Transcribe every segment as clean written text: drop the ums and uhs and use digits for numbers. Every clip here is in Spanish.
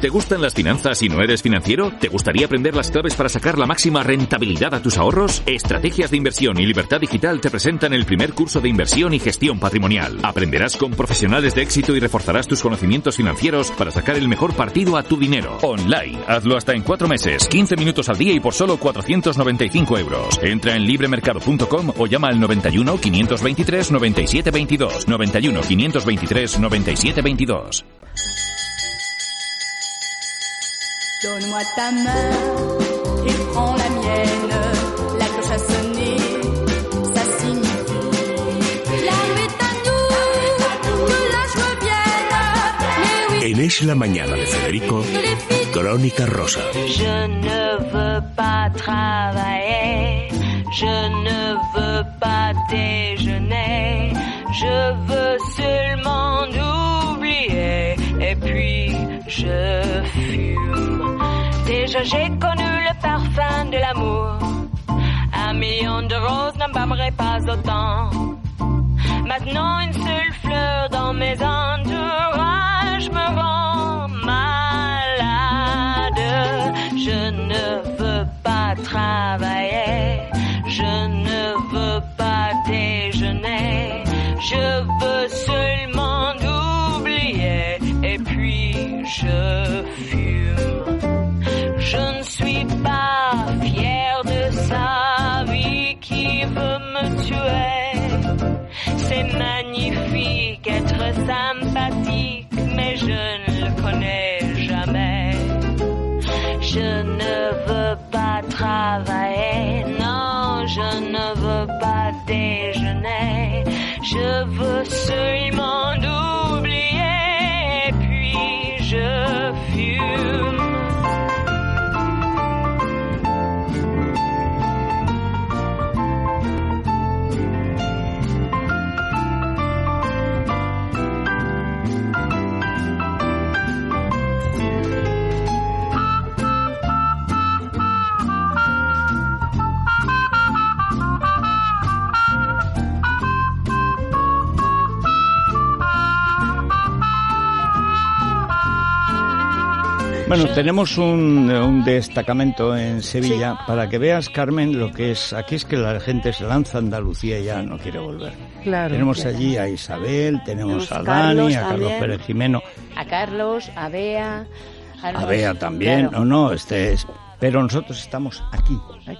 ¿Te gustan las finanzas y no eres financiero? ¿Te gustaría aprender las claves para sacar la máxima rentabilidad a tus ahorros? Estrategias de Inversión y Libertad Digital te presentan el primer curso de inversión y gestión patrimonial. Aprenderás con profesionales de éxito y reforzarás tus conocimientos financieros para sacar el mejor partido a tu dinero. Online. Hazlo hasta en 4 meses, 15 minutos al día y por solo 495 euros. Entra en libremercado.com o llama al 91 523 97 22. 91 523 97 22. Donne-moi ta main et prends la mienne. La cloche a sonné, ça signifie la nuit est à nous, que la joie vienne. En Es la Mañana de Federico, Crónica Rosa. Je ne veux pas travailler, je ne veux pas déjeuner, je veux seulement oublier et puis je fume. Déjà j'ai connu le parfum de l'amour. 1 million de roses n'embaumerait pas autant. Maintenant une seule fleur dans mes entourages me rend malade. Je ne veux pas travailler, je ne veux pas déjeuner, je veux seulement oublier et puis je fume. Je ne suis pas fière de sa vie qui veut me tuer. C'est magnifique être sympathique, mais je ne le connais jamais. Je ne veux pas travailler, non, je ne veux pas déjeuner. Je veux seulement oublier, et puis je fume. Bueno, tenemos un destacamento en Sevilla, sí, para que veas, Carmen, lo que es. Aquí es que la gente se lanza a Andalucía y ya no quiere volver. Claro. Tenemos allí a Isabel, tenemos a Dani, a Carlos Pérez Jimeno. A Carlos, a Bea. A Bea también, claro. Pero nosotros estamos aquí,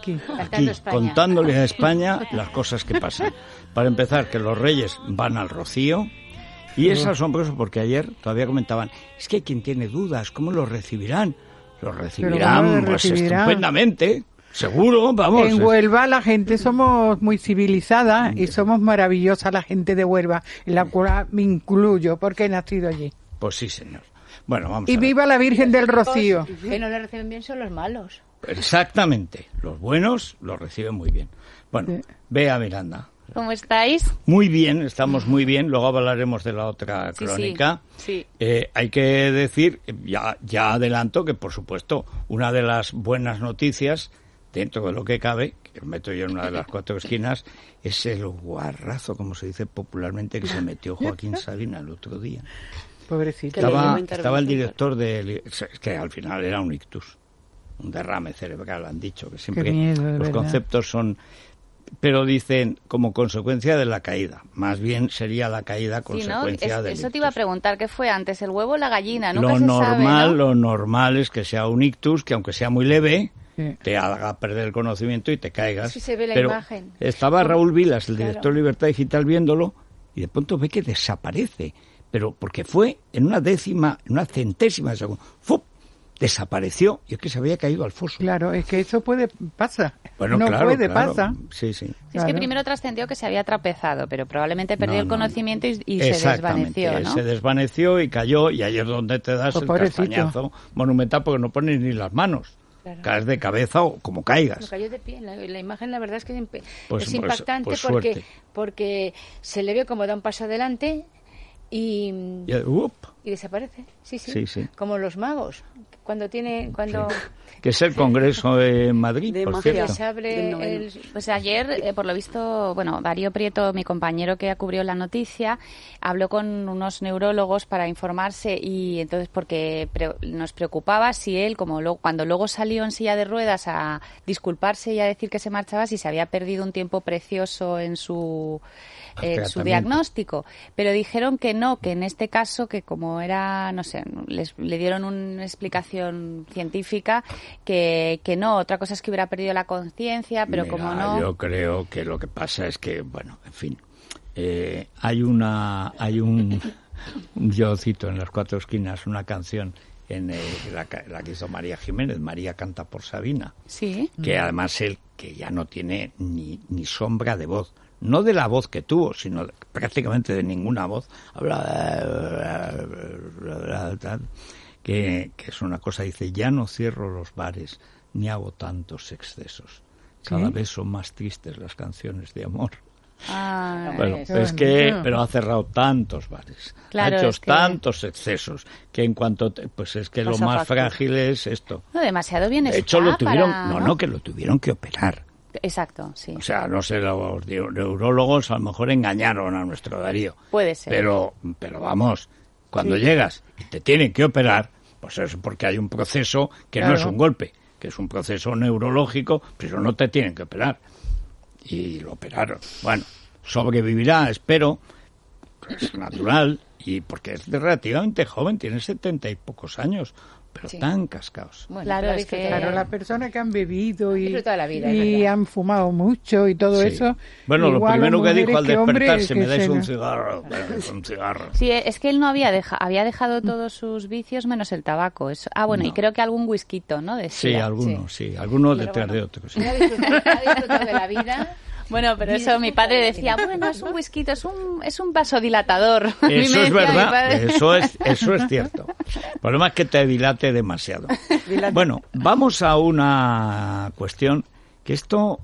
contándole a España las cosas que pasan. Para empezar, que los reyes van al Rocío. Y es asombroso porque ayer todavía comentaban, es que hay quien tiene dudas, ¿cómo los recibirán? Los recibirán pues estupendamente, seguro, vamos. En Huelva la gente somos muy civilizada y somos maravillosa la gente de Huelva, en la cual me incluyo porque he nacido allí. Pues sí, señor. Bueno, vamos y a ver. viva la Virgen del Rocío. Que no le reciben bien son los malos. Exactamente, los buenos los reciben muy bien. Bueno, Bea Miranda. ¿Cómo estáis? Muy bien, estamos muy bien. Luego hablaremos de la otra crónica. Sí. Hay que decir, ya adelanto que, por supuesto, una de las buenas noticias, dentro de lo que cabe, que meto yo en una de las 4 esquinas, es el guarrazo, como se dice popularmente, que se metió Joaquín Sabina el otro día. Pobrecito. Estaba el director que al final era un ictus, un derrame cerebral, han dicho, que siempre los conceptos son... Pero dicen como consecuencia de la caída. Más bien sería la caída consecuencia del Eso ictus. te iba a preguntar, ¿qué fue antes, el huevo o la gallina? Nunca Lo se normal, sabe, ¿no? Lo normal es que sea un ictus, que aunque sea muy leve, te haga perder el conocimiento y te caigas. Sí se ve la Pero imagen. Estaba Raúl Vilas, el director de Libertad Digital, viéndolo, y de pronto ve que desaparece. Pero porque fue en una centésima de segundo. ¡Fup! Desapareció y es que se había caído al foso. Claro, es que eso pasa. Bueno, no claro, pasa. Sí. Es que primero trascendió que se había tropezado, pero probablemente perdió el conocimiento y se desvaneció, ¿no? Se desvaneció y cayó, y ahí es donde te das el castañazo monumental porque no pones ni las manos. Claro. Caes de cabeza o como caigas. No, cayó de pie. La imagen, la verdad es que es impactante porque se le ve como da un paso adelante y y desaparece. Sí. Sí. Como los magos. Cuando Sí. que que es el Congreso en Madrid, de por magia. cierto. Pues ayer, por lo visto, Darío Prieto, mi compañero que cubrió la noticia, habló con unos neurólogos para informarse y entonces porque nos preocupaba si él, cuando luego salió en silla de ruedas a disculparse y a decir que se marchaba, si se había perdido un tiempo precioso en su diagnóstico, pero dijeron que no, que en este caso, que como era, no sé, le dieron una explicación científica que no, otra cosa es que hubiera perdido la conciencia, pero Mira, como no... Yo creo que lo que pasa es que, bueno, en fin, yo cito en Las Cuatro Esquinas una canción en la que hizo María Jiménez, María canta por Sabina, Sí. que además él, que ya no tiene ni sombra de voz, no de la voz que tuvo, sino prácticamente de ninguna voz, habla que es una cosa, dice, ya no cierro los bares ni hago tantos excesos, cada vez son más tristes las canciones de amor. Bueno, es que, pero ha cerrado tantos bares, claro, ha hecho es que... tantos excesos, que en cuanto, pues es que lo más frágil es esto. No, demasiado bien está. De hecho, lo tuvieron, ¿no? que lo tuvieron que operar. Exacto, sí. O sea, no sé, los neurólogos a lo mejor engañaron a nuestro Darío. Puede ser. Pero vamos, cuando llegas y te tienen que operar, pues es porque hay un proceso que no es un golpe, que es un proceso neurológico, pero no te tienen que operar. Y lo operaron. Bueno, sobrevivirá, espero, es natural, y porque es relativamente joven, tiene 70 y pocos años, pero tan cascados. Bueno, claro, es que... Claro, las personas que han bebido y toda la vida, y han fumado mucho y todo eso. Bueno, lo primero que dijo al despertarse, me dais un un cigarro. Un cigarro. Sí, es que él no había dejado todos sus vicios menos el tabaco. Bueno, y creo que algún whisky, ¿no? Sí, algunos, algunos detrás de otros. Ha disfrutado de la vida. Bueno, pero eso mi padre decía, bueno, es un whisky, es un vasodilatador. Eso es verdad, eso es cierto. El problema es que te dilate demasiado. Bueno, vamos a una cuestión que esto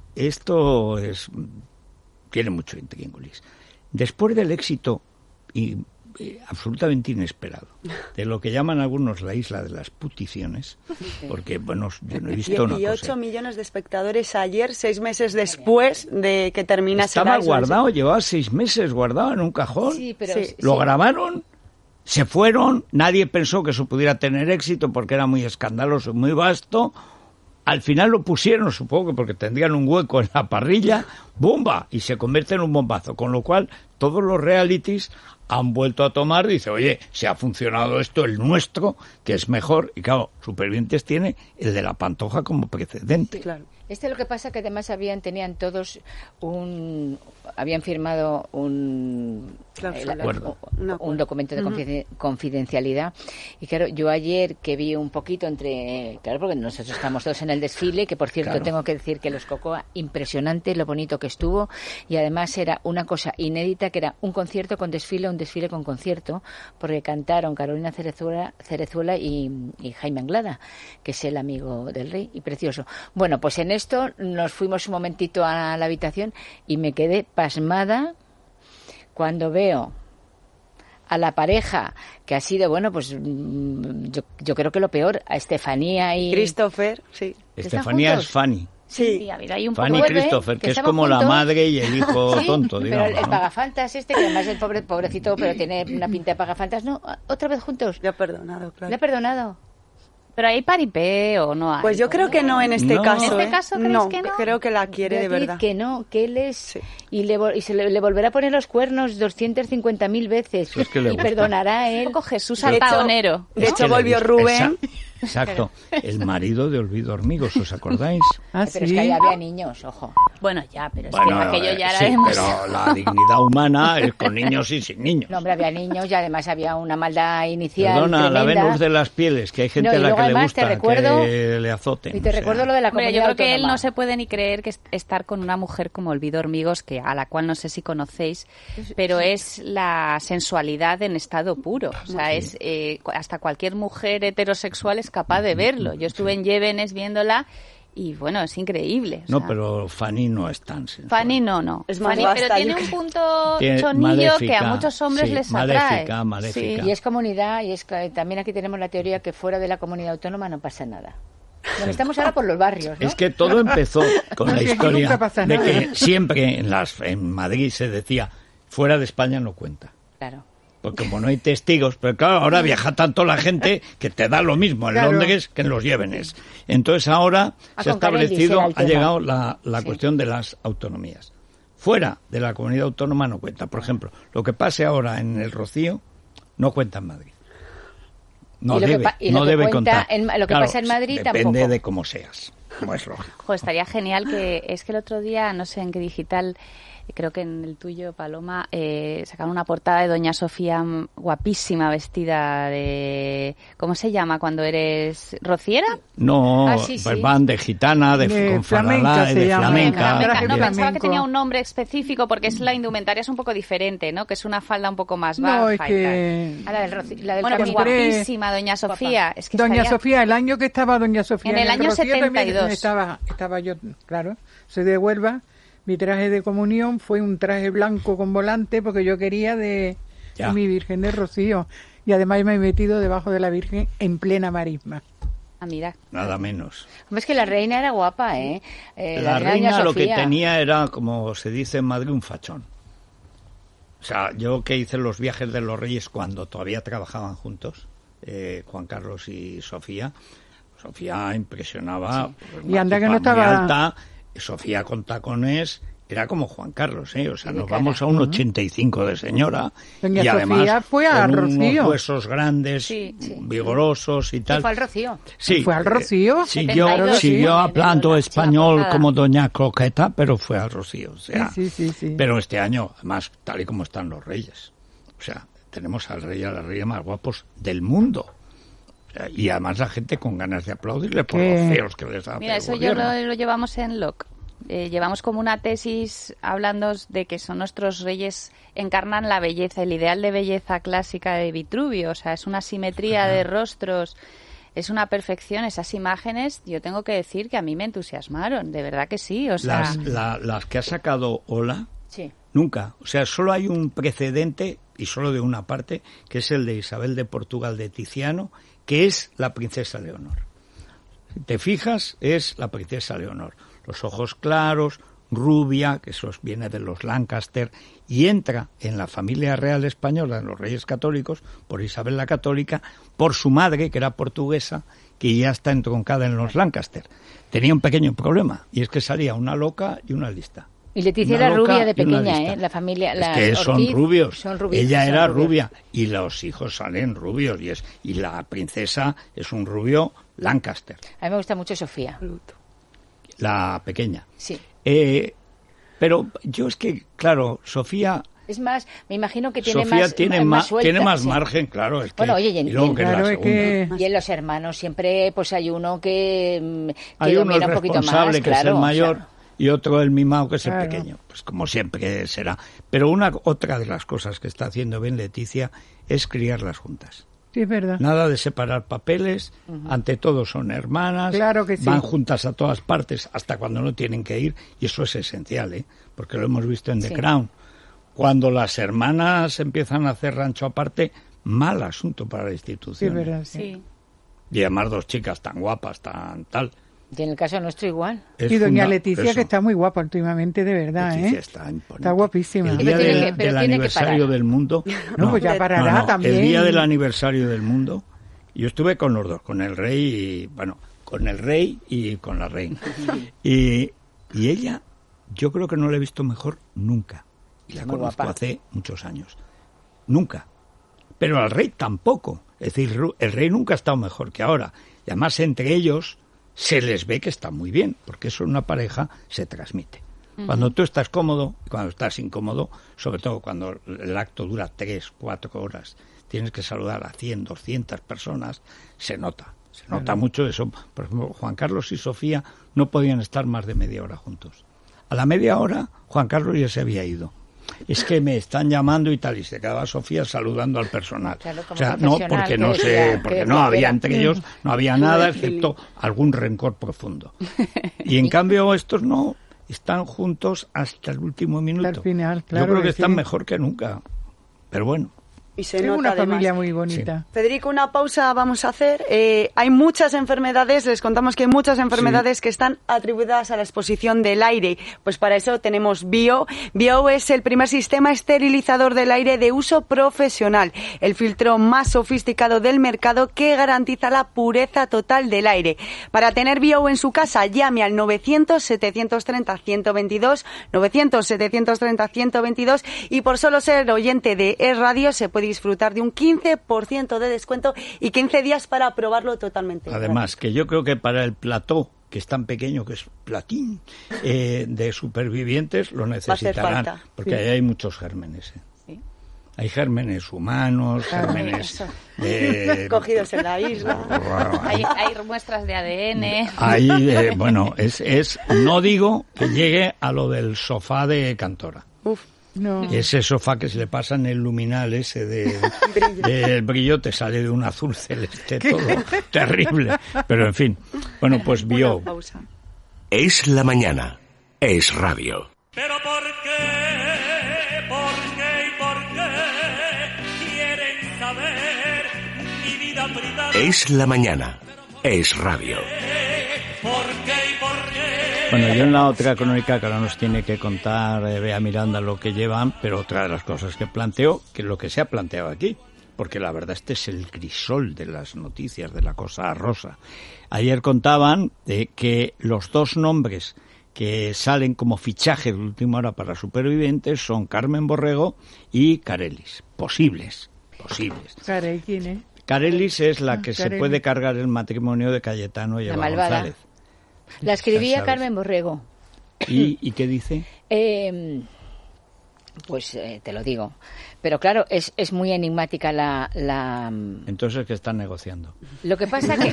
tiene mucho intríngulis. Después del éxito absolutamente inesperado de lo que llaman algunos la isla de las puticiones, porque bueno, yo no he visto 18 millones de espectadores ayer, 6 meses después de que terminase estaba guardado, llevaba 6 meses guardado en un cajón. Lo grabaron, se fueron, nadie pensó que eso pudiera tener éxito porque era muy escandaloso, muy vasto. Al final lo pusieron, supongo que porque tendrían un hueco en la parrilla, ¡bomba! Y se convierte en un bombazo. Con lo cual, todos los realities han vuelto a tomar, dice, oye, si ha funcionado esto, el nuestro, que es mejor. Y claro, Supervivientes tiene el de la Pantoja como precedente. Claro. Lo que pasa que además tenían todos habían firmado un documento de confidencialidad. Y claro, yo ayer que vi un poquito claro, porque nosotros estamos todos en el desfile, que por cierto tengo que decir que los Cocoa, impresionante lo bonito que estuvo, y además era una cosa inédita, que era un concierto con desfile, un desfile con concierto, porque cantaron Carolina Cerezuela y Jaime Anglada, que es el amigo del rey, y precioso. Bueno, pues en esto nos fuimos un momentito a la habitación y me quedé pasmada cuando veo a la pareja que ha sido, bueno, pues yo creo que lo peor, a Estefanía y... Christopher, sí. Estefanía es Fanny. Sí, ha habido ahí un Fanny poco Christopher, que es como juntos, la madre y el hijo tonto, digamos. Pero el pagafantas que además el pobrecito, pero tiene una pinta de pagafantas, ¿no? ¿Otra vez juntos? Le ha perdonado, claro. ¿Le ha perdonado? Pero hay paripé o no hay. Pues yo creo que no en este caso. ¿En este caso crees que no? Creo que la quiere de verdad. Que no, que él es... Sí. Y le volverá a poner los cuernos 250.000 veces. Es que le gusta. Perdonará a él. Un poco Jesús Altaonero. De hecho, volvió Rubén. Exacto. El marido de Olvido Hormigos, ¿os acordáis? Pero es que ahí había niños, ojo. Bueno, ya, pero es que aquello ya era pero la dignidad humana es con niños y sin niños. No, hombre, había niños y además había una maldad inicial. Perdona, tremenda. la Venus de las pieles, que hay gente a la que le gusta que le azoten. Y te recuerdo lo de la comunidad yo creo autónoma. que él no se puede ni creer que estar con una mujer como Olvido Hormigos, a la cual no sé si conocéis, pero es la sensualidad en estado puro. O sea, es hasta cualquier mujer heterosexual es capaz de verlo. Yo estuve en Llévenes viéndola y bueno, es increíble. No, pero Fanny no es tan sensual. Fanny no. Es más Fanny, pero tiene un punto chonillo maléfica, que a muchos hombres les atrae. Maléfica. Sí. Y es comunidad, y es también aquí tenemos la teoría que fuera de la comunidad autónoma no pasa nada. Bueno, estamos ahora por los barrios, ¿no? Es que todo empezó con la historia de que siempre en Madrid se decía, fuera de España no cuenta. Claro. Porque como no hay testigos, pero claro, ahora viaja tanto la gente que te da lo mismo en Londres que en los Llévenes. Entonces ahora se ha establecido, ha llegado la cuestión de las autonomías. Fuera de la comunidad autónoma no cuenta. Por ejemplo, lo que pase ahora en el Rocío no cuenta en Madrid. No debe contar. Lo que pasa en Madrid depende tampoco. de cómo seas, como es lógico. Pues estaría genial es que el otro día, no sé en qué digital, creo que en el tuyo, Paloma, sacaron una portada de Doña Sofía guapísima, vestida de... ¿Cómo se llama cuando eres rociera? No, pues van de gitana, con flamenca, de flamenca. No, pensaba que tenía un nombre específico porque la indumentaria es un poco diferente, ¿no? Que es una falda un poco más baja. No, es que... Bueno, pues guapísima, Doña Sofía. Es que Doña Sofía, el año que estaba Doña Sofía... En el año Rocío 72. Estaba yo, claro, soy de Huelva. Mi traje de comunión fue un traje blanco con volante porque yo quería de mi Virgen de Rocío. Y además me he metido debajo de la Virgen en plena marisma. Ah, mira. Nada menos. Es que la reina era guapa, ¿eh? La reina lo que tenía era, como se dice en Madrid, un fachón. O sea, yo que hice los viajes de los reyes cuando todavía trabajaban juntos, Juan Carlos y Sofía. Sofía impresionaba. Sí. Y anda que no estaba... alta, Sofía con tacones era como Juan Carlos, ¿eh? O sea, nos vamos a un 85 de señora. Doña y además Sofía fue a con Rocío. unos huesos grandes, vigorosos y tal. ¿Y fue al Rocío? Sí. ¿Fue al Rocío? Siguió hablando español como Doña Croqueta, pero fue al Rocío. O sea, sí. Pero este año, además, tal y como están los reyes. O sea, tenemos al rey y a la reina más guapos del mundo. Y además la gente con ganas de aplaudirle por los feos que les hace. Mira, eso yo lo llevamos en LOC. Llevamos como una tesis hablando de que son nuestros reyes, encarnan la belleza, el ideal de belleza clásica de Vitruvio. O sea, es una simetría de rostros, es una perfección. Esas imágenes, yo tengo que decir que a mí me entusiasmaron, de verdad que sí. O sea... las que ha sacado Ola, nunca. O sea, solo hay un precedente, y solo de una parte, que es el de Isabel de Portugal de Tiziano, que es la princesa Leonor. Si te fijas, es la princesa Leonor. Los ojos claros, rubia, que eso viene de los Lancaster, y entra en la familia real española, en los Reyes Católicos, por Isabel la Católica, por su madre, que era portuguesa, que ya está entroncada en los Lancaster. Tenía un pequeño problema, y es que salía una loca y una lista. Y Leticia era rubia de pequeña, ¿eh? La familia... Es que son rubios. Ella era rubia. Y los hijos salen rubios. Y la princesa es un rubio Lancaster. A mí me gusta mucho Sofía. La pequeña. Sí. Pero yo es que, claro, Sofía... Es más, me imagino que tiene Sofía más suelta, tiene más margen, claro. Es que, bueno, oye, y en los hermanos siempre pues hay uno que hay uno domina un poquito más. Responsable, que claro, es el mayor... O sea, y otro el mimado, que es el pequeño. Pues como siempre será. Pero otra de las cosas que está haciendo bien Leticia es criarlas juntas. Sí, es verdad. Nada de separar papeles, ante todo son hermanas, claro que sí. Van juntas a todas partes hasta cuando no tienen que ir, y eso es esencial, porque lo hemos visto en The Crown. Cuando las hermanas empiezan a hacer rancho aparte, mal asunto para la institución. Sí, es verdad, sí. Y además dos chicas tan guapas, tan tal... Y en el caso nuestro igual. Y doña Leticia, que está muy guapa últimamente, de verdad, Leticia está guapísima. El día del aniversario del mundo... No, pues ya parará también. El día del aniversario del mundo, yo estuve con los dos, con el rey y con la reina. y ella, yo creo que no la he visto mejor nunca. Y la conozco hace muchos años. Nunca. Pero al rey tampoco. Es decir, el rey nunca ha estado mejor que ahora. Y además entre ellos... se les ve que está muy bien, porque eso en una pareja se transmite. Cuando tú estás cómodo, cuando estás incómodo, sobre todo cuando el acto dura 3, 4 horas, tienes que saludar a 100, 200 personas, se nota mucho eso. Por ejemplo, Juan Carlos y Sofía no podían estar más de media hora juntos. A la media hora, Juan Carlos ya se había ido. es que me están llamando y tal, y se quedaba Sofía saludando al personal. Claro, o sea, no, porque no sé, porque no había entre ellos, no había nada, excepto algún rencor profundo. Y en cambio estos no, están juntos hasta el último minuto. Hasta el final, claro. Yo creo que están mejor que nunca, pero bueno. Y se es nota una además. familia muy bonita. Sí. Federico, una pausa vamos a hacer. Hay muchas enfermedades, les contamos que hay muchas enfermedades que están atribuidas a la exposición del aire. Pues para eso tenemos Bio. Bio es el primer sistema esterilizador del aire de uso profesional, el filtro más sofisticado del mercado que garantiza la pureza total del aire. Para tener Bio en su casa, llame al 900-730-122, 900-730-122 y por solo ser oyente de Es Radio se puede disfrutar de un 15% de descuento y 15 días para probarlo totalmente. Además, que yo creo que para el plató, que es tan pequeño, que es platín, de supervivientes, lo necesitarán, porque ahí hay muchos gérmenes. ¿Sí? Hay gérmenes humanos, gérmenes cogidos en la isla. Hay muestras de ADN. Ahí, bueno, no digo que llegue a lo del sofá de Cantora. Uf. No. Ese sofá que se le pasa en el luminal ese del brillo te sale de un azul celeste todo terrible. Pero en fin, bueno, pues Bio. Es la mañana, es radio. Pero ¿por qué? ¿Por qué y por qué quieren saber mi vida privada? Es la mañana, es radio. ¿Por qué y por qué? Bueno, yo en la otra crónica que ahora nos tiene que contar Bea Miranda lo que llevan, pero otra de las cosas que planteo, que es lo que se ha planteado aquí, porque la verdad este es el crisol de las noticias, de la cosa rosa. Ayer contaban que los dos nombres que salen como fichaje de última hora para supervivientes son Carmen Borrego y Carelis. Posibles. Carelis, ¿quién es? Carelis es la que se puede cargar el matrimonio de Cayetano y Eva González. La escribía Carmen Borrego. ¿Y qué dice? Pues te lo digo. Pero claro, es muy enigmática la... Entonces, ¿qué están negociando? Lo que pasa que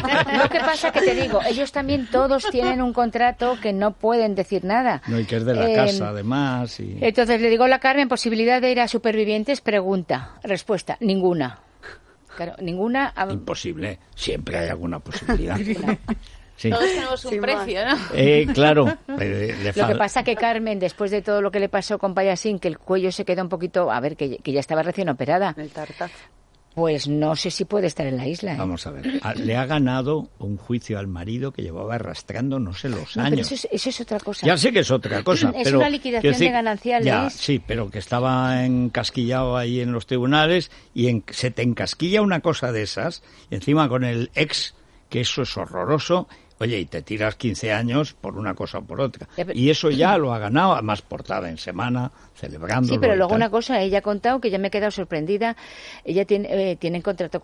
te digo, ellos también todos tienen un contrato que no pueden decir nada. No, y que es de la casa, además. Y... Entonces le digo a la Carmen, ¿posibilidad de ir a Supervivientes? Pregunta. Respuesta, ninguna. Claro, ninguna... Imposible. Siempre hay alguna posibilidad. Sí. Todos tenemos un precio, ¿no? Claro. Lo que pasa que Carmen, después de todo lo que le pasó con Payasín, que el cuello se quedó un poquito... A ver, que ya estaba recién operada. El tartazo. Pues no sé si puede estar en la isla. Vamos a ver. Le ha ganado un juicio al marido que llevaba arrastrando no sé los años. Pero eso es otra cosa. Ya sé que es otra cosa. Es pero, una liquidación de gananciales. Ya, sí, pero que estaba encasquillado ahí en los tribunales y se te encasquilla una cosa de esas y encima con el ex, que eso es horroroso. Oye, y te tiras 15 años por una cosa o por otra. Y eso ya lo ha ganado, además portada en Semana, celebrándolo. Sí, pero luego una cosa, ella ha contado que ya me he quedado sorprendida. Ella tiene contrato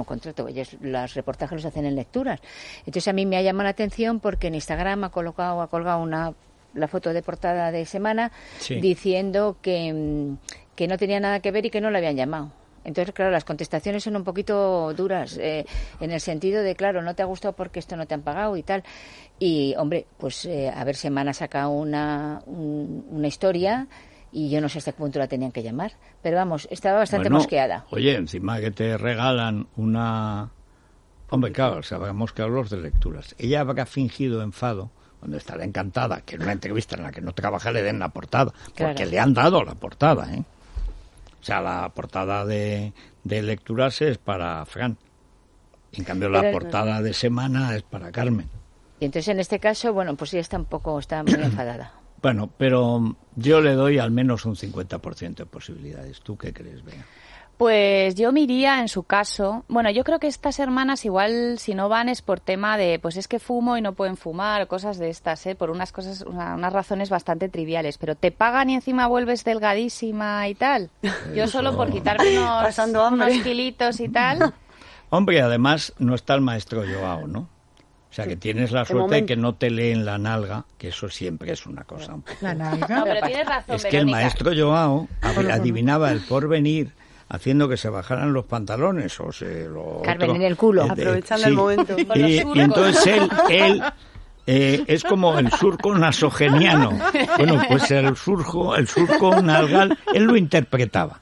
los reportajes los hacen en lecturas. Entonces a mí me ha llamado la atención porque en Instagram ha colgado la foto de portada de Semana diciendo que no tenía nada que ver y que no la habían llamado. Entonces, claro, las contestaciones son un poquito duras, en el sentido de, claro, no te ha gustado porque esto no te han pagado y tal. Y, hombre, pues a ver, Semana saca una historia y yo no sé hasta qué punto la tenían que llamar. Pero vamos, estaba bastante mosqueada. Oye, encima que te regalan una... Hombre, claro, sabemos que hablo de lecturas. Ella habrá fingido enfado cuando estará encantada que en una entrevista en la que no trabaja le den la portada, porque le han dado la portada, ¿eh? O sea, la portada de lecturas es para Fran. En cambio, la portada de Semana es para Carmen. Y entonces, en este caso, bueno, pues ella está muy enfadada. Bueno, pero yo le doy al menos un 50% de posibilidades. ¿Tú qué crees, Bea? Pues yo me iría en su caso. Bueno, yo creo que estas hermanas igual si no van es por tema de, pues es que fumo y no pueden fumar, cosas de estas, por unas razones bastante triviales. Pero te pagan y encima vuelves delgadísima y tal. Yo solo por quitarme unos kilitos y tal. Hombre, además no está el maestro Joao, ¿no? O sea, que tienes la suerte de que no te leen la nalga, que eso siempre es una cosa. ¿La nalga? No, pero tienes razón, es que el maestro Joao adivinaba el porvenir haciendo que se bajaran los pantalones o Carmen en el culo. Aprovechando el momento. Y entonces él es como el surco nasogeniano. Bueno, pues el surco nalgal, él lo interpretaba.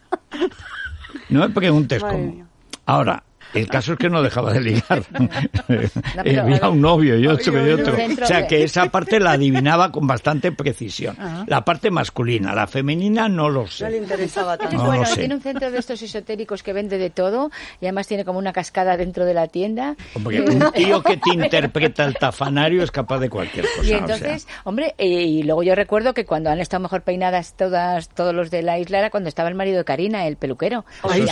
No me preguntes cómo. Ahora, el caso es que no dejaba de ligar. Había un novio y otro y otro. O sea, que esa parte la adivinaba con bastante precisión. La parte masculina, la femenina no lo sé. No le interesaba tanto. No, bueno, tiene un centro de estos esotéricos que vende de todo y además tiene como una cascada dentro de la tienda. Porque un tío que te interpreta el tafanario es capaz de cualquier cosa. Y entonces, hombre, y luego yo recuerdo que cuando han estado mejor peinadas todos los de la isla era cuando estaba el marido de Karina, el peluquero. Ay,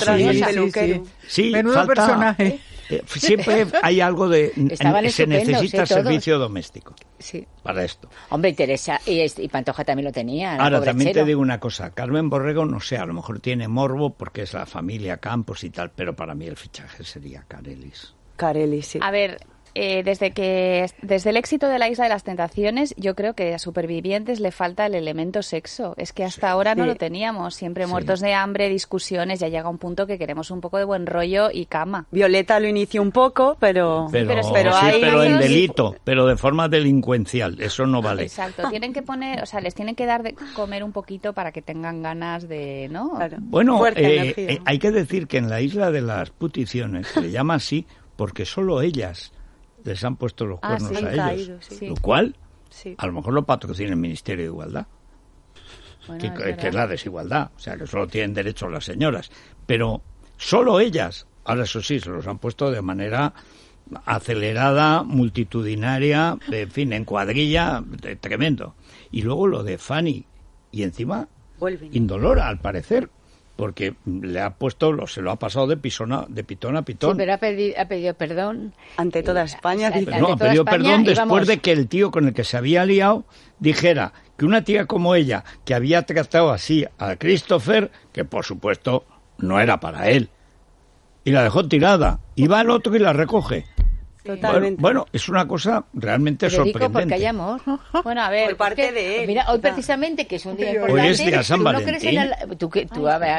sí, falta. Siempre hay algo de... se necesita servicio doméstico para esto. Hombre, Teresa y Pantoja también lo tenía. Ahora, también te digo una cosa. Carmen Borrego, no sé, a lo mejor tiene morbo porque es la familia Campos y tal, pero para mí el fichaje sería Carelis. Carelis, sí. A ver... desde el éxito de la Isla de las Tentaciones, yo creo que a Supervivientes le falta el elemento sexo. Es que hasta ahora no lo teníamos. Siempre muertos de hambre, discusiones. Ya llega un punto que queremos un poco de buen rollo y cama. Violeta lo inició un poco, pero en delito, pero de forma delincuencial. Eso no vale. Exacto. Tienen que poner, o sea, les tienen que dar de comer un poquito para que tengan ganas de, ¿no? Claro. Bueno, hay que decir que en la Isla de las Puticiones se le llama así porque solo ellas les han puesto los cuernos a ellos. Lo cual, a lo mejor lo patrocina el Ministerio de Igualdad, bueno, que es la desigualdad. O sea, que solo tienen derecho las señoras. Pero solo ellas, ahora eso sí, se los han puesto de manera acelerada, multitudinaria, en fin, en cuadrilla, tremendo. Y luego lo de Fanny, y encima, indolora, al parecer, porque le ha puesto, se lo ha pasado de pitón a pitón. Sí, pero ha pedido perdón. Ante toda España. Ha pedido perdón después de que el tío con el que se había liado dijera que una tía como ella, que había tratado así a Christopher, que por supuesto no era para él, y la dejó tirada, y va el otro y la recoge. Totalmente. Bueno, es una cosa realmente sorprendente. Porque hay amor. Bueno, a ver, por parte de él. Mira, hoy precisamente, que es un día importante. Hoy es día San Valentín. Tú que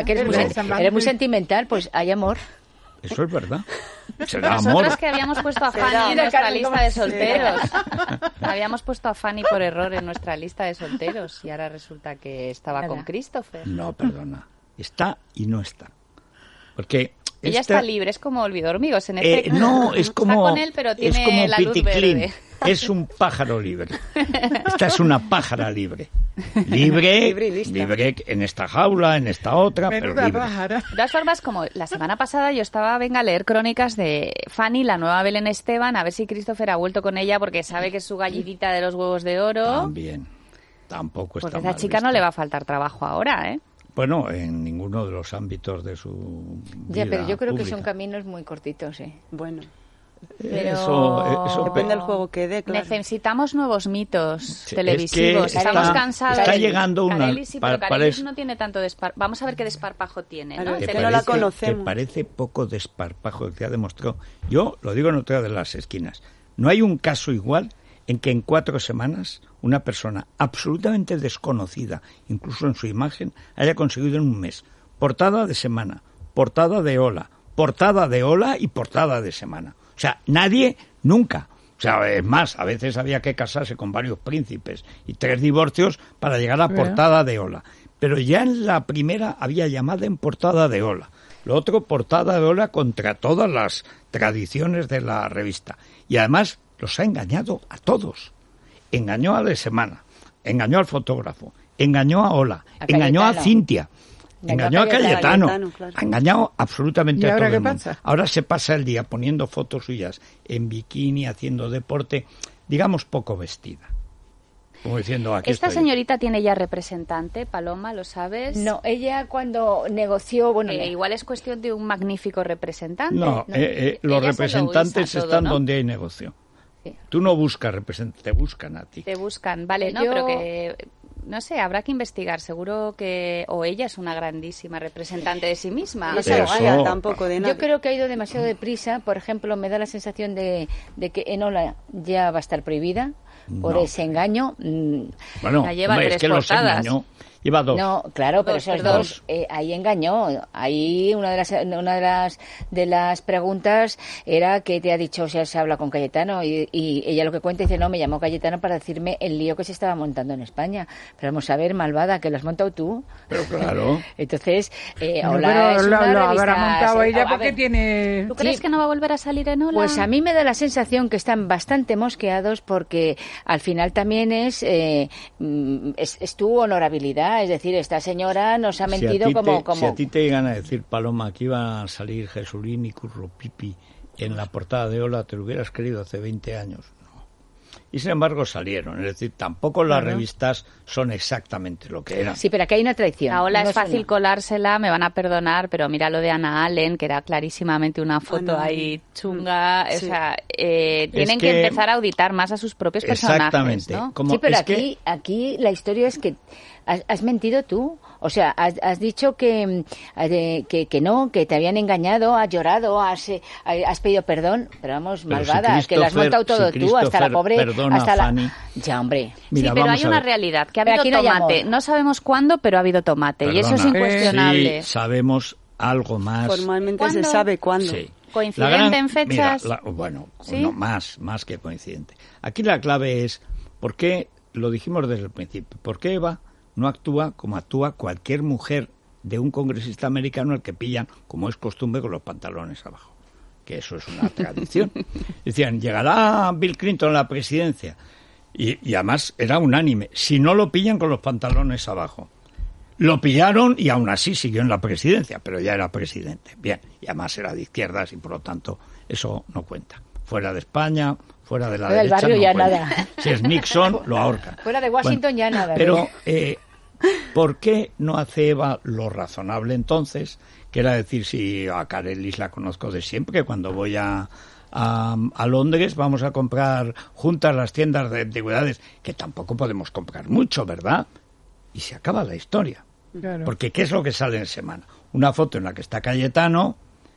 eres muy sentimental, pues hay amor. Eso es verdad. Será amor. Nosotros que habíamos puesto a Fanny en nuestra lista de solteros. Habíamos puesto a Fanny por error en nuestra lista de solteros y ahora resulta que estaba con Christopher. No, perdona. Está y no está. Porque... Ella está libre, es como Olvido Hormigos. En efecto, no, es como, está con él, pero tiene la luz verde. Es un pájaro libre. Esta es una pájara libre. Libre en esta jaula, en esta otra, pero libre. De todas formas, como la semana pasada yo estaba, a leer crónicas de Fanny, la nueva Belén Esteban, a ver si Christopher ha vuelto con ella porque sabe que es su gallinita de los huevos de oro. También. Tampoco está mal. Pues a esa chica visto. No le va a faltar trabajo ahora, ¿eh? Bueno, en ninguno de los ámbitos de su vida pero yo creo pública. Que son caminos muy cortitos, Bueno. Pero eso depende del juego que dé, claro. Necesitamos nuevos mitos televisivos. Es que estamos cansados. Está llegando una... Carelis, sí, pero Carelis no tiene tanto desparpajo. Vamos a ver qué desparpajo tiene, ¿no? Que no la conocemos. Que parece poco desparpajo, que ha demostrado. Yo lo digo en otra de las esquinas. No hay un caso igual en que en 4 semanas una persona absolutamente desconocida, incluso en su imagen, haya conseguido en un mes portada de semana, portada de Hola y portada de semana. O sea, nadie, nunca. O sea, es más, a veces había que casarse con varios príncipes y 3 divorcios para llegar a portada de Hola. Pero ya en la primera había llamada en portada de Hola. Lo otro, portada de Hola contra todas las tradiciones de la revista. Y además los ha engañado a todos. Engañó a De Semana, engañó al fotógrafo, engañó a Hola, engañó a Cintia, engañó a Cayetano, claro. Ha engañado absolutamente a todo el mundo. Ahora se pasa el día poniendo fotos suyas en bikini, haciendo deporte, digamos poco vestida. Como diciendo, aquí ¿Esta estoy. señorita tiene ya representante, Paloma, lo sabes? No, ella cuando negoció... Bueno, igual es cuestión de un magnífico representante. No, los representantes están donde hay negocio. Sí. Tú no buscas representantes, te buscan a ti. Te buscan, vale, no, pero que... No sé, habrá que investigar. Seguro que... O ella es una grandísima representante de sí misma. No se vaya tampoco de nada. Yo creo que ha ido demasiado deprisa. Por ejemplo, me da la sensación de que Enola ya va a estar prohibida. por ese engaño. Bueno, la lleva tres es que portadas. los engañó. Lleva 2. No, claro, pero esos 2 ahí engañó. Ahí una de las preguntas era que te ha dicho, o sea, se habla con Cayetano y ella lo que cuenta dice, no, me llamó Cayetano para decirme el lío que se estaba montando en España. Pero vamos a ver, malvada, que lo has montado tú. Pero claro. Entonces, pero lo habrá montado ella porque tiene... ¿Tú crees que no va a volver a salir en Ola? Pues a mí me da la sensación que están bastante mosqueados porque al final también es tu honorabilidad. Es decir, esta señora nos ha mentido Si a ti te llegan a decir, Paloma, que iba a salir Jesulín y Curropipi en la portada de Ola, te lo hubieras querido hace 20 años. No. Y sin embargo salieron. Es decir, tampoco las revistas son exactamente lo que eran. Sí, pero aquí hay una traición. A Ola es fácil colársela, me van a perdonar, pero mira lo de Ana Allen, que era clarísimamente una foto ahí chunga. Sí. O sea, tienen que empezar a auditar más a sus propios personajes, ¿no? Sí, pero aquí la historia es que has mentido tú. O sea, has dicho que no, que te habían engañado, has llorado, has pedido perdón. Pero vamos, pero malvada, que lo has montado todo tú, hasta la pobre... Perdona, hasta Fanny. Ya, hombre. Mira, sí, pero hay una realidad, que ha habido tomate. No sabemos cuándo, pero ha habido tomate. Perdona, y eso es incuestionable. Sí, sabemos algo más. Formalmente ¿Cuándo? se sabe cuándo. Sí. ¿Coincidente en fechas? ¿Sí? No, más que coincidente. Aquí la clave es, ¿por qué, lo dijimos desde el principio, por qué Eva no actúa como actúa cualquier mujer de un congresista americano al que pillan, como es costumbre, con los pantalones abajo? Que eso es una tradición. Decían, llegará Bill Clinton a la presidencia. Y además era unánime. Si no lo pillan con los pantalones abajo. Lo pillaron y aún así siguió en la presidencia, pero ya era presidente. Bien, y además era de izquierdas y por lo tanto eso no cuenta. Fuera de España, fuera de la derecha, del barrio no ya cuenta. nada. Si es Nixon, lo ahorcan. Fuera de Washington ya nada. Pero, ¿por qué no hace Eva lo razonable entonces? Que era decir, si a Carelis la conozco de siempre, cuando voy a Londres vamos a comprar juntas las tiendas de antigüedades, que tampoco podemos comprar mucho, ¿verdad? Y se acaba la historia. Claro. Porque ¿qué es lo que sale en semana? Una foto en la que está Cayetano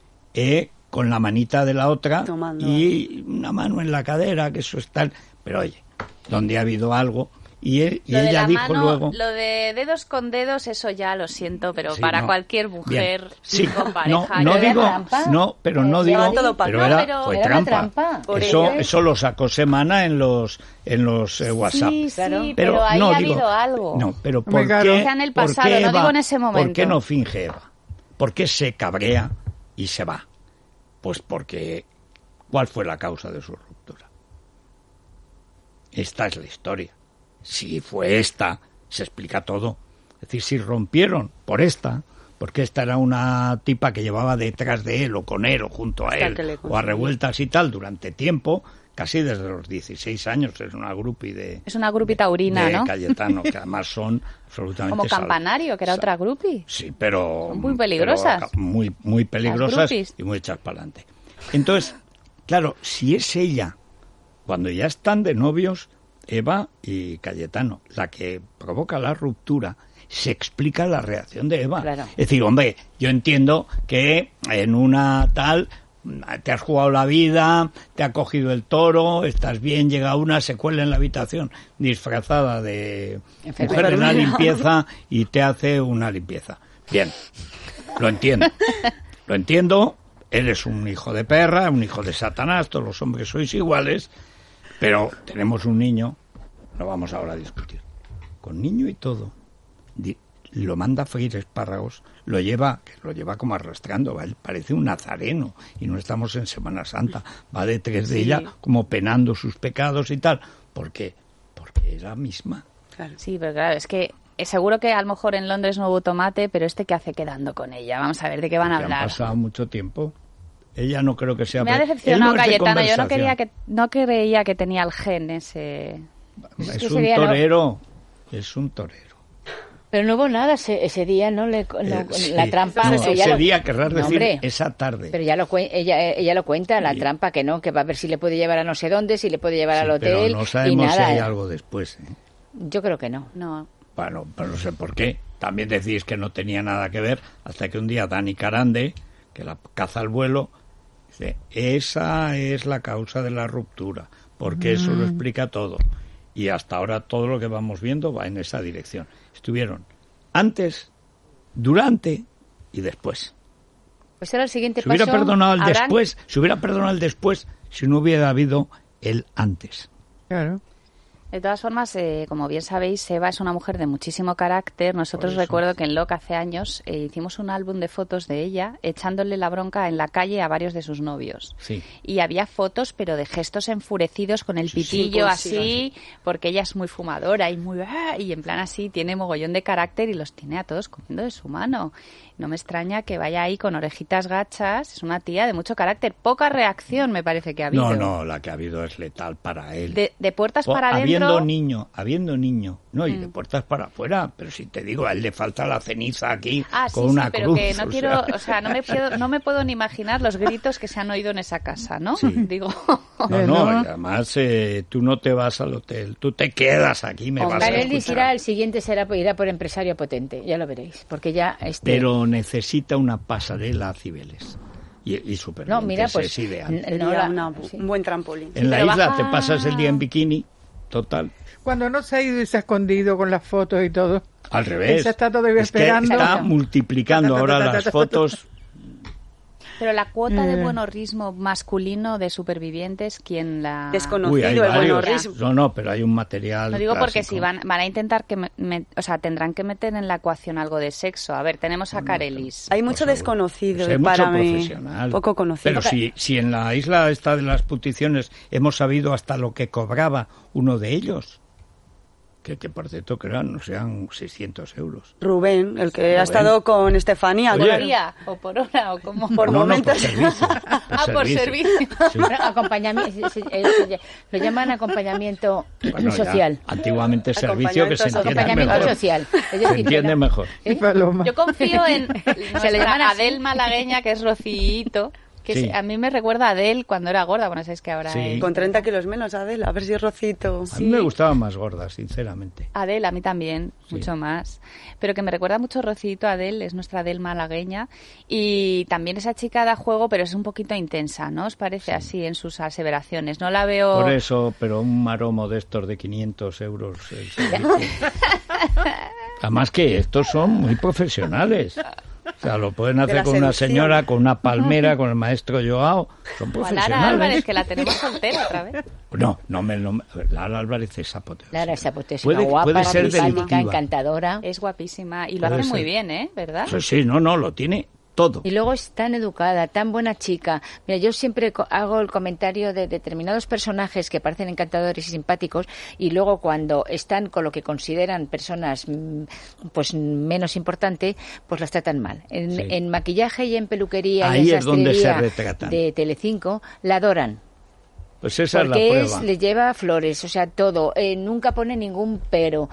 con la manita de la otra tomando y una mano en la cadera, que eso es tal. Pero oye, donde ha habido algo... Y ella dijo luego... Lo de dedos con dedos, eso ya lo siento, pero sí, para cualquier mujer con pareja... No digo... No, pero no digo... Pero fue trampa. Eso lo sacó Semana en los WhatsApp. Sí, pero ahí ha habido algo. No, pero ¿por qué? En el pasado, no digo en ese momento. ¿Por qué no finge Eva? ¿Por qué se cabrea y se va? Pues porque... ¿Cuál fue la causa de su ruptura? Esta es la historia. Si fue esta, se explica todo. Es decir, si rompieron por esta, porque esta era una tipa que llevaba detrás de él o con él o junto a él o a revueltas y tal durante tiempo, casi desde los 16 años, es una groupie de... Es una groupie taurina, de ¿no? Cayetano, que además son absolutamente... Como Campanario, que era otra groupie. Sí, pero... Son muy peligrosas. Muy peligrosas y muy hechas para adelante. Entonces, claro, si es ella, cuando ya están de novios... Eva y Cayetano, la que provoca la ruptura, se explica la reacción de Eva. Claro. Es decir, hombre, yo entiendo que en una tal te has jugado la vida, te ha cogido el toro, estás bien, llega una, se cuela en la habitación disfrazada de mujer de la limpieza y te hace una limpieza. Bien, lo entiendo, eres un hijo de perra, un hijo de Satanás, todos los hombres sois iguales. Pero tenemos un niño, no vamos ahora a discutir, con niño y todo, lo manda a freír espárragos, lo lleva como arrastrando, ¿vale? Parece un nazareno y no estamos en Semana Santa, va detrás de ella como penando sus pecados y tal. ¿Por qué? Porque es la misma. Claro. Sí, pero claro, es que seguro que a lo mejor en Londres no hubo tomate, pero ¿qué hace quedando con ella? Vamos a ver de qué van a hablar. Han pasado mucho tiempo. Ella no creo que sea... Me ha decepcionado Cayetano, yo no creía que tenía el gen ese... Es un torero. Pero no hubo nada ese día, ¿no? La trampa... No, ese día, querrás decir, esa tarde. Pero ella lo cuenta, la trampa, que va a ver si le puede llevar a no sé dónde, si le puede llevar al hotel, pero no sabemos si hay algo después. Yo creo que no. Bueno, pero no sé por qué. También decís que no tenía nada que ver, hasta que un día Dani Carande, que la caza al vuelo... Esa es la causa de la ruptura, porque eso lo explica todo. Y hasta ahora todo lo que vamos viendo va en esa dirección. Estuvieron antes, durante y después. Pues ahora el siguiente paso... Se hubiera perdonado el después si no hubiera habido el antes. Claro. De todas formas, como bien sabéis, Eva es una mujer de muchísimo carácter. Nosotros recuerdo que en LOC hace años hicimos un álbum de fotos de ella echándole la bronca en la calle a varios de sus novios. Sí. Y había fotos, pero de gestos enfurecidos con el pitillo así, porque ella es muy fumadora y y en plan así, tiene mogollón de carácter y los tiene a todos comiendo de su mano. No me extraña que vaya ahí con orejitas gachas. Es una tía de mucho carácter. Poca reacción me parece que ha habido. No, la que ha habido es letal para él. De puertas para adentro... Habiendo niño. No, y de puertas para afuera. Pero si te digo, a él le falta la ceniza aquí con una pero cruz. Que no quiero... O sea, no me puedo ni imaginar los gritos que se han oído en esa casa, ¿no? Sí. Digo... No, y además tú no te vas al hotel. Tú te quedas aquí, me vas a escuchar. El siguiente irá por empresario potente. Ya lo veréis. Porque ya... Pero necesita una pasarela a Cibeles. Y súper bien. No, mira, pues... Es ideal. Un buen trampolín. En la isla te pasas el día en bikini, total. Cuando no se ha ido y se ha escondido con las fotos y todo. Al revés. Esa está todavía esperando. Que está multiplicando ahora las fotos. Pero la cuota de buenorrismo masculino de supervivientes, ¿quién la...? Desconocido el buenorrismo. No, pero hay un material Lo digo clásico. Porque si van a intentar tendrán que meter en la ecuación algo de sexo. A ver, tenemos a Carelis. Hay mucho desconocido hay para mucho mí. Profesional. Poco conocido. Pero si en la isla esta de las puticiones hemos sabido hasta lo que cobraba uno de ellos... Que por cierto crean, no sean 600 euros. Rubén, el que ha estado con Estefanía. ¿Por día o por hora o como? Por momentos. Por servicio. Sí. Bueno, acompañamiento, lo llaman acompañamiento social. Antiguamente servicio, que se entiende acompañamiento mejor. Social. Se entiende mejor. Yo confío en nuestra Adel malagueña, que es Rocito. Que a mí me recuerda a Adel cuando era gorda, bueno, sabéis que ahora es... Con 30 kilos menos, Adel, a ver si es Rocito. A mí me gustaba más gorda, sinceramente. Adel, a mí también, mucho más. Pero que me recuerda mucho Rocito, Adel, es nuestra Adel malagueña. Y también esa chica da juego, pero es un poquito intensa, ¿no? ¿Os parece así en sus aseveraciones? No la veo... Por eso, pero un maromo de estos de 500 euros... Además que estos son muy profesionales. O sea, lo pueden hacer con una señora, con una palmera, con el maestro Joao. Son profesionales. Lara Álvarez, que la tenemos soltera otra vez. No, Lara Álvarez es apoteósica. Lara es apoteósica, guapa, ser simpática, encantadora. Es guapísima y lo hace muy bien, ¿eh? ¿Verdad? Sí, no, lo tiene todo. Y luego es tan educada, tan buena chica. Mira, yo siempre hago el comentario de determinados personajes que parecen encantadores y simpáticos y luego cuando están con lo que consideran personas pues menos importantes, pues las tratan mal. En maquillaje y en peluquería ahí y en es donde se sastrería retratan. De Telecinco la adoran. Pues esa porque es la prueba. Le lleva flores, o sea, todo. Nunca pone ningún pero.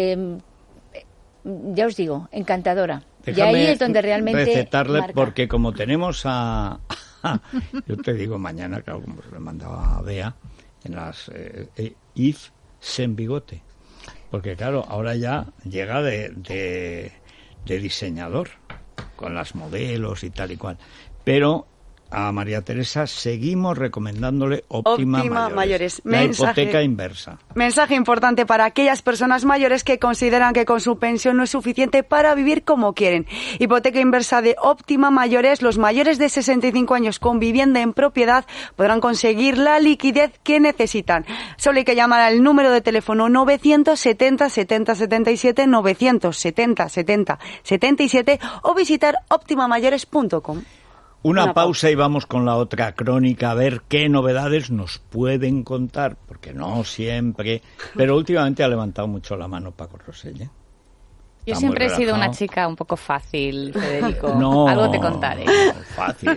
Ya os digo, encantadora. Déjame y ahí es donde realmente recetarle, marca. porque como tenemos yo te digo mañana, claro, como se lo mandaba a Bea, en las Yves Sen Bigote. Porque claro, ahora ya llega de diseñador, con las modelos y tal y cual. Pero a María Teresa seguimos recomendándole Óptima Mayores. La hipoteca inversa. Mensaje importante para aquellas personas mayores que consideran que con su pensión no es suficiente para vivir como quieren. Hipoteca inversa de Óptima Mayores. Los mayores de 65 años con vivienda en propiedad podrán conseguir la liquidez que necesitan. Solo hay que llamar al número de teléfono 970 70 77 970 70 77 o visitar optimamayores.com. Una pausa y vamos con la otra crónica a ver qué novedades nos pueden contar, porque no siempre, pero últimamente ha levantado mucho la mano Paco Rosell. Yo siempre he sido una chica un poco fácil, Federico. No, algo te contaré. Fácil.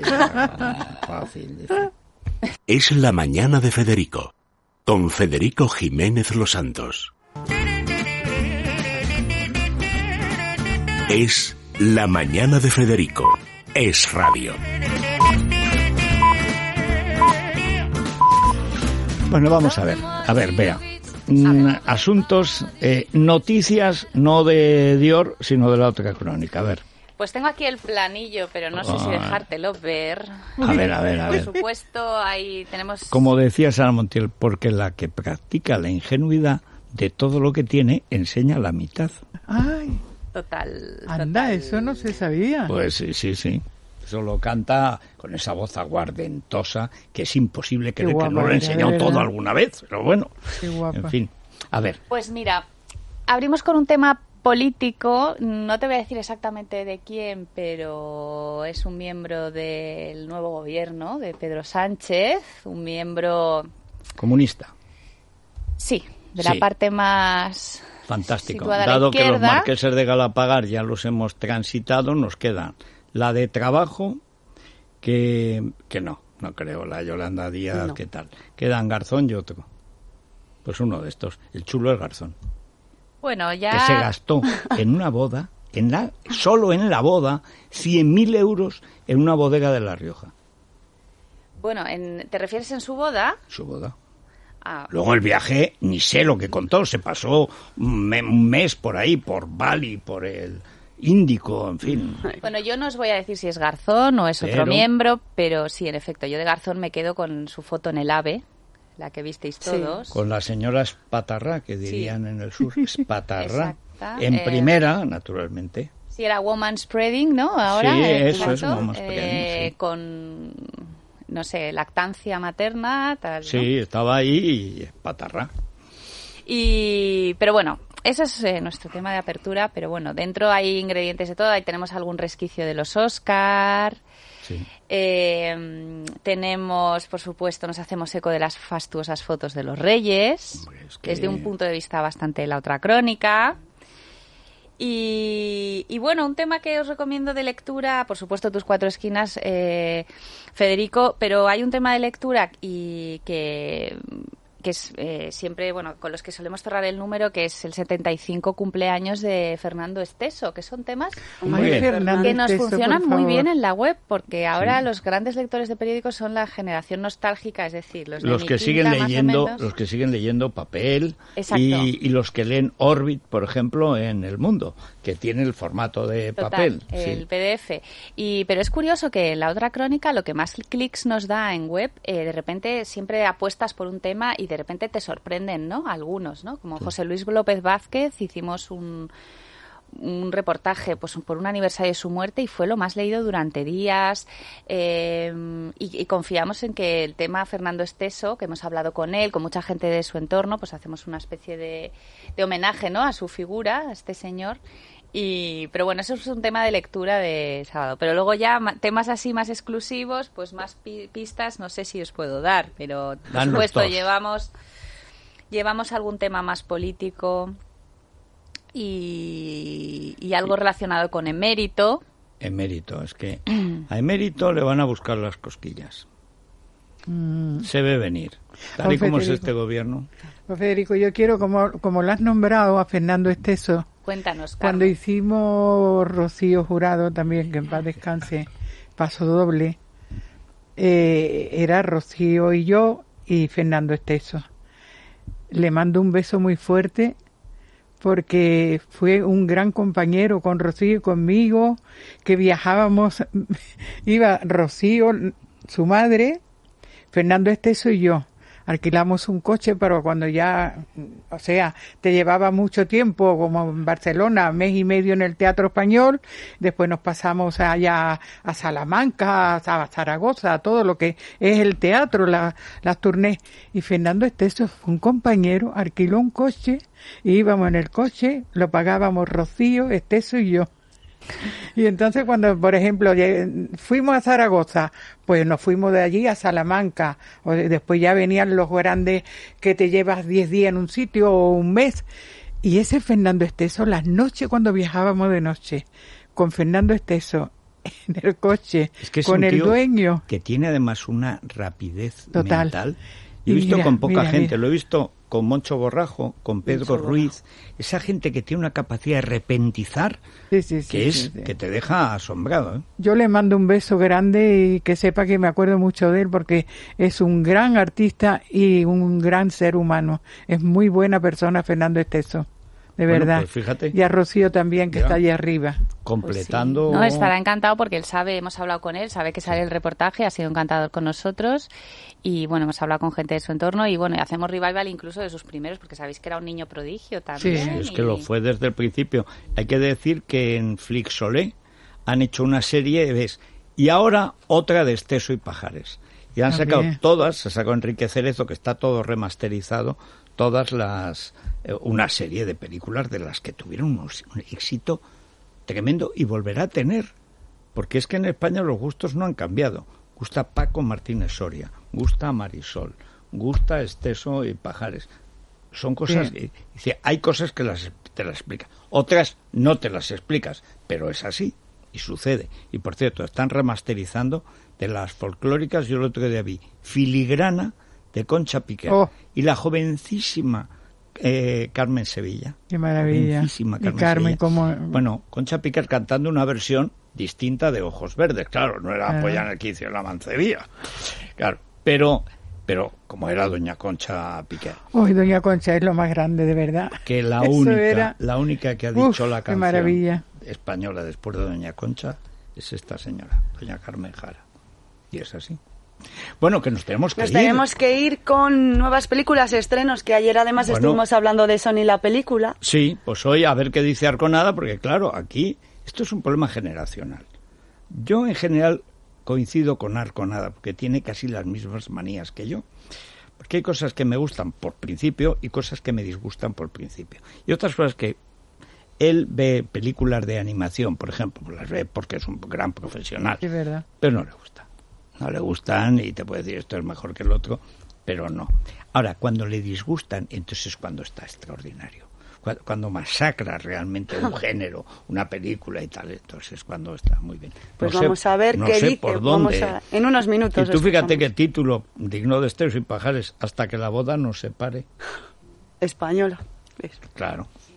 Es la mañana de Federico, con Federico Jiménez Los Santos. Es la mañana de Federico. Es radio. Bueno, vamos a ver. A ver, vea. Asuntos, noticias no de Dior, sino de la otra crónica. A ver. Pues tengo aquí el planillo, pero no sé si dejártelo ver. A ver. Por supuesto, ahí tenemos... Como decía Sara Montiel, porque la que practica la ingenuidad de todo lo que tiene, enseña la mitad. ¡Ay! Total. Anda, eso no se sabía. Pues sí. Eso lo canta con esa voz aguardentosa que es imposible creer que no lo he enseñado todo alguna vez. Pero bueno, en fin. A ver. Pues mira, abrimos con un tema político. No te voy a decir exactamente de quién, pero es un miembro del nuevo gobierno de Pedro Sánchez, un miembro... Comunista. Sí, de la parte más... Fantástico. Dado que los marqueses de Galapagar ya los hemos transitado, nos queda la de trabajo, que no creo, la Yolanda Díaz, no. ¿Qué tal? Quedan Garzón y otro. Pues uno de estos, el chulo es Garzón. Bueno, ya... Que se gastó en una boda, solo en la boda, 100.000 euros en una bodega de La Rioja. Bueno, ¿te refieres en su boda? Su boda. Luego el viaje, ni sé lo que contó, se pasó un mes por ahí, por Bali, por el Índico, en fin. Bueno, yo no os voy a decir si es Garzón o es otro miembro, pero sí, en efecto, yo de Garzón me quedo con su foto en el AVE, la que visteis todos. Con la señora Espatarrá, que dirían en el sur, Espatarrá. En primera, naturalmente. Sí, era Woman Spreading, ¿no? Ahora, sí, eso es Woman Spreading, sí. Con... no sé, lactancia materna, tal. Sí, ¿no? Estaba ahí y patarra. Pero bueno, ese es nuestro tema de apertura, pero bueno, dentro hay ingredientes de todo, ahí tenemos algún resquicio de los Oscar. Sí. Tenemos, por supuesto, nos hacemos eco de las fastuosas fotos de los Reyes, desde un punto de vista bastante la otra crónica. Y bueno, un tema que os recomiendo de lectura, por supuesto Tus cuatro esquinas, Federico, pero hay un tema de lectura y que es siempre, bueno, con los que solemos cerrar el número, que es el 75 cumpleaños de Fernando Esteso, que son temas que nos funcionan muy bien en la web, porque ahora los grandes lectores de periódicos son la generación nostálgica, es decir, los que siguen leyendo papel y los que leen Orbit, por ejemplo, en El Mundo, que tiene el formato de papel. El PDF. Pero es curioso que en la otra crónica lo que más clics nos da en web, de repente siempre apuestas por un tema y de repente te sorprenden, ¿no? Algunos, ¿no? Como José Luis López Vázquez, hicimos un reportaje pues por un aniversario de su muerte y fue lo más leído durante días, y confiamos en que el tema Fernando Esteso, que hemos hablado con él, con mucha gente de su entorno, pues hacemos una especie de homenaje, ¿no?, a su figura, a este señor. Pero bueno, eso es un tema de lectura de sábado. Pero luego ya temas así más exclusivos, pues más pistas, no sé si os puedo dar, pero por supuesto llevamos algún tema más político y algo relacionado con Emérito. Emérito, es que a Emérito le van a buscar las cosquillas. Se ve venir. Tal y como es este gobierno. Federico, yo quiero, como lo has nombrado a Fernando Esteso, cuéntanos, Carmen. Cuando hicimos Rocío Jurado, también, que en paz descanse, Paso Doble, era Rocío y yo y Fernando Esteso. Le mando un beso muy fuerte porque fue un gran compañero con Rocío y conmigo, que viajábamos, iba Rocío, su madre, Fernando Esteso y yo. Alquilamos un coche, pero cuando ya, o sea, te llevaba mucho tiempo, como en Barcelona, mes y medio en el Teatro Español, después nos pasamos allá a Salamanca, a Zaragoza, a todo lo que es el teatro, las tournées. Y Fernando Esteso fue un compañero, alquiló un coche, y íbamos en el coche, lo pagábamos Rocío, Esteso y yo. Y entonces cuando, por ejemplo, fuimos a Zaragoza, pues nos fuimos de allí a Salamanca, o después ya venían los grandes que te llevas 10 días en un sitio o un mes. Y ese Fernando Esteso, las noches cuando viajábamos de noche, con Fernando Esteso en el coche, con el dueño. Que tiene además una rapidez mental. Yo he visto con poca gente, lo he visto con Moncho Borrajo, con Pedro Ruiz, esa gente que tiene una capacidad de repentizar que te deja asombrado, ¿eh? Yo le mando un beso grande y que sepa que me acuerdo mucho de él porque es un gran artista y un gran ser humano. Es muy buena persona Fernando Esteso, de verdad. Pues fíjate. Y a Rocío también, que está allí arriba. Completando... Pues sí. No, estará encantado porque él sabe, hemos hablado con él, sabe que sale el reportaje, ha sido encantador con nosotros y bueno, hemos hablado con gente de su entorno y bueno, hacemos revival incluso de sus primeros porque sabéis que era un niño prodigio también. Sí, es que lo fue desde el principio. Hay que decir que en Flixolé han hecho una serie, ¿ves? Y ahora otra de Esteso y Pajares. Y han sacado todas, se sacó Enrique Cerezo, que está todo remasterizado, todas las... una serie de películas de las que tuvieron un éxito tremendo y volverá a tener. Porque es que en España los gustos no han cambiado. Gusta Paco Martínez Soria, gusta Marisol, gusta Esteso y Pajares. Son cosas que... Dice, hay cosas que te las explicas. Otras no te las explicas, pero es así. Y sucede. Y por cierto, están remasterizando de las folclóricas, yo el otro día vi Filigrana de Concha Piquer y la jovencísima Carmen Sevilla. Qué maravilla. Jovencísima Carmen Sevilla. Como... Bueno, Concha Piquer cantando una versión distinta de Ojos Verdes. Claro, no era apoyar en el quicio de la Mancebía. Claro, pero como era doña Concha Piquer. Uy, doña Concha es lo más grande, de verdad. Que la única que ha dicho la canción española después de doña Concha es esta señora, doña Carmen Jara. Y es así. Bueno, que nos tenemos que ir. Nos tenemos que ir con nuevas películas, estrenos, que ayer además estuvimos hablando de Sony la película. Sí, pues hoy a ver qué dice Arconada, porque claro, aquí esto es un problema generacional. Yo en general coincido con Arconada, porque tiene casi las mismas manías que yo. Porque hay cosas que me gustan por principio y cosas que me disgustan por principio. Y otras cosas que él ve películas de animación, por ejemplo, las ve porque es un gran profesional. Sí, verdad. Pero no le gusta. No le gustan y te puede decir esto es mejor que el otro, pero no. Ahora, cuando le disgustan, entonces es cuando está extraordinario. Cuando masacra realmente un género, una película y tal, entonces es cuando está muy bien. Pues vamos a ver qué dice. En unos minutos. Y tú fíjate que el título digno de Esteso y Pajares, hasta que la boda nos separe. Española. Claro.